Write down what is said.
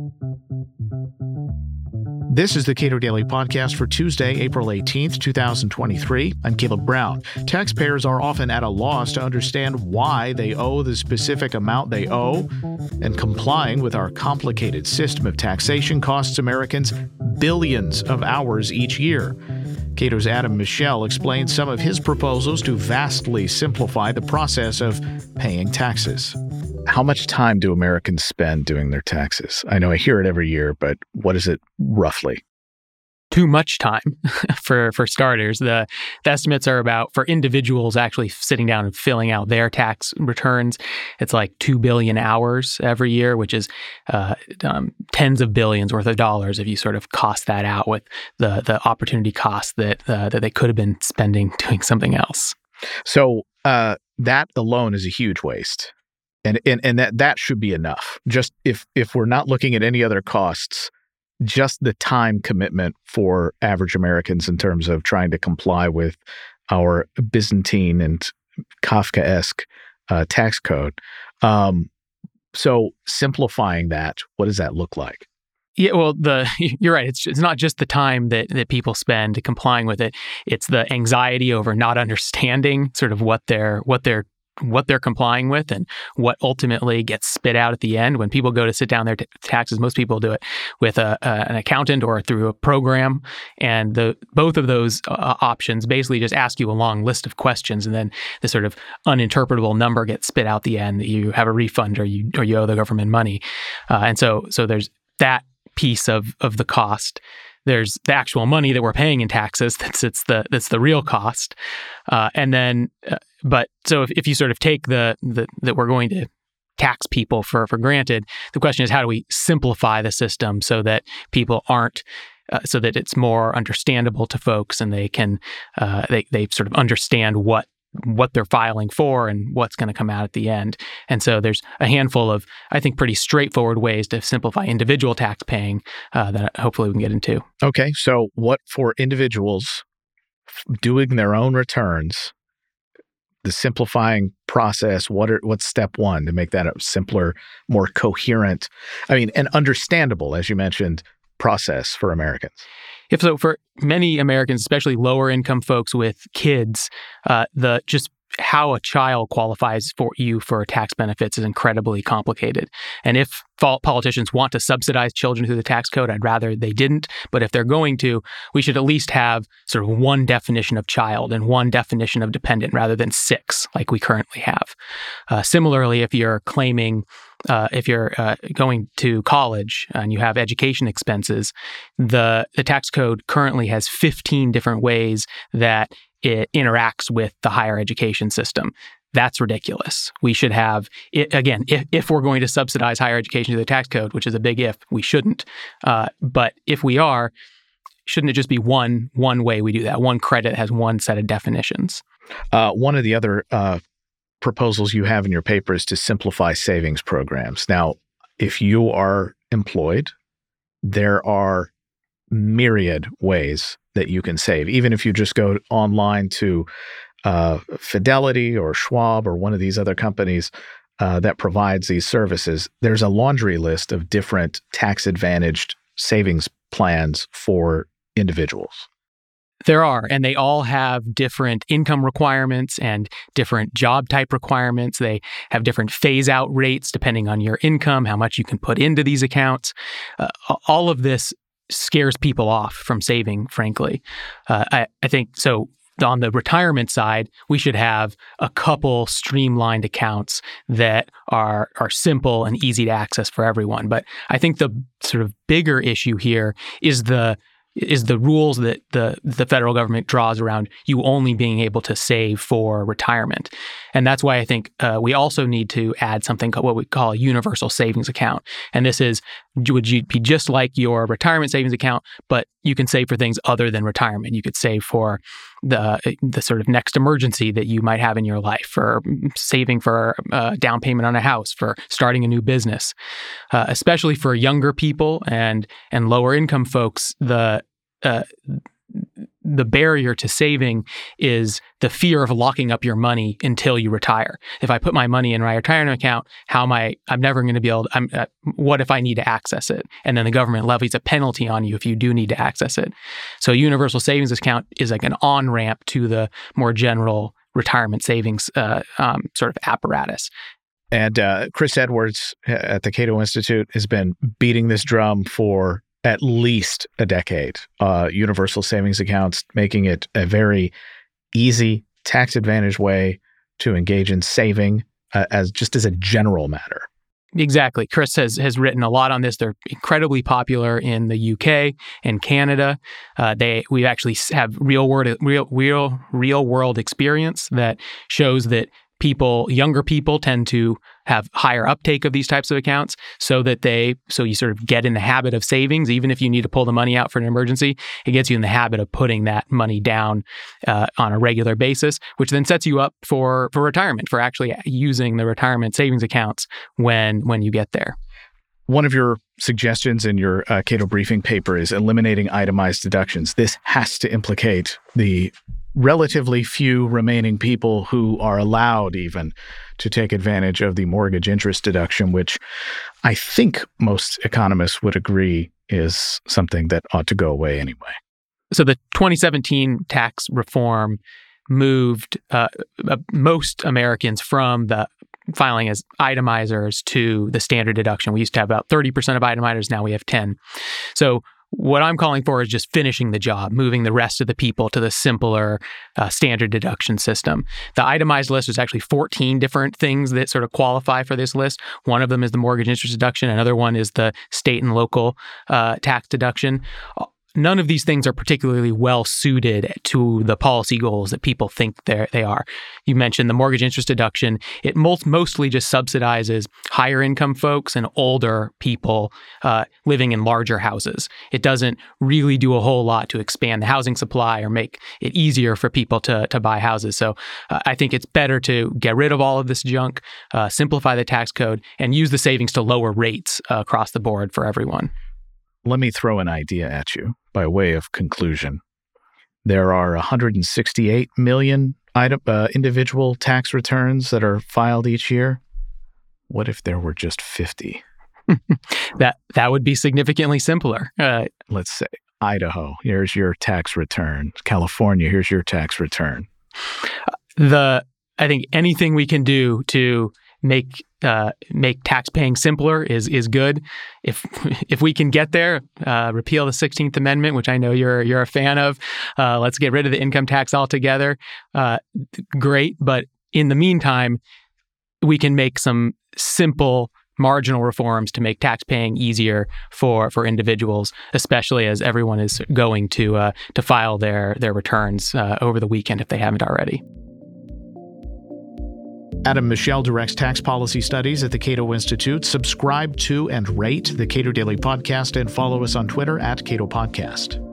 This is the Cato Daily Podcast for Tuesday, April 18th, 2023. I'm Caleb Brown. Taxpayers are often at a loss to understand why they owe the specific amount they owe, and complying with our complicated system of taxation costs Americans billions of hours each year. Cato's Adam Michel explains some of his proposals to vastly simplify the process of paying taxes. How much time do Americans spend doing their taxes? I know I hear it every year, but what is it roughly? Too much time, for starters. The estimates are about, for individuals actually sitting down and filling out their tax returns, it's like 2 billion hours every year, which is tens of billions worth of dollars if you sort of cost that out with the opportunity cost that they could have been spending doing something else. So that alone is a huge waste. And that should be enough. Just if we're not looking at any other costs, just the time commitment for average Americans in terms of trying to comply with our Byzantine and Kafkaesque tax code. So simplifying that, what does that look like? Yeah, well, you're right. It's not just the time that people spend complying with it. It's the anxiety over not understanding sort of what they're complying with and what ultimately gets spit out at the end. When people go to sit down their taxes, most people do it with an accountant or through a program. And both of those options basically just ask you a long list of questions, and then the sort of uninterpretable number gets spit out the end that you have a refund or you owe the government money. And so there's that piece of the cost. There's the actual money that we're paying in taxes. That's the real cost. And then, but so if you sort of take that we're going to tax people for granted, the question is, how do we simplify the system so that people aren't, so that it's more understandable to folks and they can, they sort of understand what they're filing for and what's going to come out at the end. And so there's a handful of, I think, pretty straightforward ways to simplify individual tax paying that hopefully we can get into. Okay, so what for individuals doing their own returns, the simplifying process, what's step one to make that a simpler, more coherent, and understandable, as you mentioned, process for Americans? If so, for many Americans, especially lower income folks with kids, just how a child qualifies for tax benefits is incredibly complicated. And if politicians want to subsidize children through the tax code, I'd rather they didn't. But if they're going to, we should at least have sort of one definition of child and one definition of dependent rather than 6 like we currently have. Similarly, if you're claiming if you're going to college and you have education expenses, the tax code currently has 15 different ways that it interacts with the higher education system. That's ridiculous. We should have, again, if we're going to subsidize higher education through the tax code, which is a big if, we shouldn't. But if we are, shouldn't it just be one way we do that? One credit has one set of definitions. One of the other proposals you have in your paper is to simplify savings programs. Now, if you are employed, there are myriad ways that you can save. Even if you just go online to Fidelity or Schwab or one of these other companies that provides these services, there's a laundry list of different tax-advantaged savings plans for individuals. There are, and they all have different income requirements and different job type requirements. They have different phase-out rates depending on your income, how much you can put into these accounts. All of this scares people off from saving, frankly. I think so. On the retirement side, we should have a couple streamlined accounts that are simple and easy to access for everyone. But I think the sort of bigger issue here is the rules that the federal government draws around you only being able to save for retirement. And that's why I think we also need to add something called what we call a universal savings account. And this would be just like your retirement savings account, but you can save for things other than retirement. You could save for the sort of next emergency that you might have in your life, for saving for down payment on a house, for starting a new business. Especially for younger people and lower income folks, the barrier to saving is the fear of locking up your money until you retire. If I put my money in my retirement account, I'm never going to be able to, what if I need to access it? And then the government levies a penalty on you if you do need to access it. So universal savings account is like an on-ramp to the more general retirement savings sort of apparatus. And Chris Edwards at the Cato Institute has been beating this drum for at least a decade. Universal savings accounts, making it a very easy, tax-advantaged way to engage in saving as a general matter. Exactly. Chris has written a lot on this. They're incredibly popular in the UK and Canada. We actually have real world experience that shows that younger people tend to have higher uptake of these types of accounts so you sort of get in the habit of savings. Even if you need to pull the money out for an emergency, it gets you in the habit of putting that money down on a regular basis, which then sets you up for retirement, for actually using the retirement savings accounts when you get there. One of your suggestions in your Cato briefing paper is eliminating itemized deductions. This has to implicate the relatively few remaining people who are allowed even to take advantage of the mortgage interest deduction, which I think most economists would agree is something that ought to go away anyway. So the 2017 tax reform moved most Americans from the filing as itemizers to the standard deduction. We used to have about 30% of itemizers. Now we have 10. So what I'm calling for is just finishing the job, moving the rest of the people to the simpler standard deduction system. The itemized list is actually 14 different things that sort of qualify for this list. One of them is the mortgage interest deduction. Another one is the state and local tax deduction. None of these things are particularly well suited to the policy goals that people think they are. You mentioned the mortgage interest deduction. It mostly just subsidizes higher income folks and older people living in larger houses. It doesn't really do a whole lot to expand the housing supply or make it easier for people to buy houses. So I think it's better to get rid of all of this junk, simplify the tax code, and use the savings to lower rates across the board for everyone. Let me throw an idea at you by way of conclusion. There are 168 million individual tax returns that are filed each year. What if there were just 50? That would be significantly simpler. Let's say Idaho, here's your tax return. California, here's your tax return. I think anything we can do to make tax paying simpler is good. If we can get there, repeal the 16th Amendment, which I know you're a fan of. Let's get rid of the income tax altogether. Great, but in the meantime, we can make some simple marginal reforms to make tax paying easier for individuals, especially as everyone is going to file their returns over the weekend if they haven't already. Adam Michel directs tax policy studies at the Cato Institute. Subscribe to and rate the Cato Daily Podcast and follow us on Twitter @Cato Podcast.